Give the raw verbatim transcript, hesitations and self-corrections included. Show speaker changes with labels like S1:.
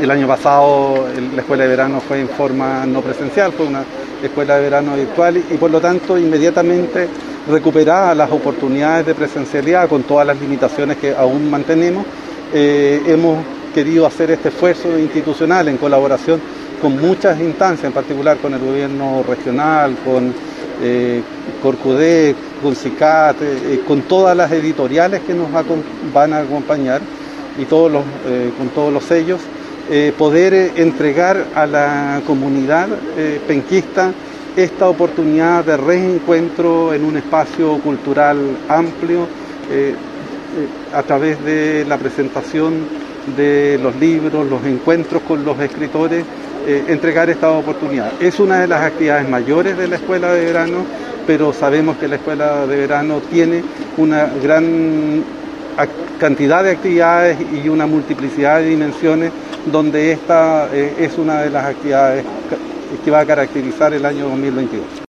S1: El año pasado la escuela de verano fue en forma no presencial, fue una escuela de verano virtual y por lo tanto inmediatamente recuperadas las oportunidades de presencialidad con todas las limitaciones que aún mantenemos, eh, hemos querido hacer este esfuerzo institucional en colaboración con muchas instancias, en particular con el gobierno regional, con eh, Corcudé, con CICAT, eh, con todas las editoriales que nos van a acompañar y todos los, eh, con todos los sellos, eh, poder eh, entregar a la comunidad eh, penquista esta oportunidad de reencuentro en un espacio cultural amplio eh, eh, a través de la presentación de los libros, los encuentros con los escritores, eh, entregar esta oportunidad. Es una de las actividades mayores de la escuela de verano, pero sabemos que la escuela de verano tiene una gran cantidad de actividades y una multiplicidad de dimensiones donde esta eh, es una de las actividades que va a caracterizar el año dos mil veintidós.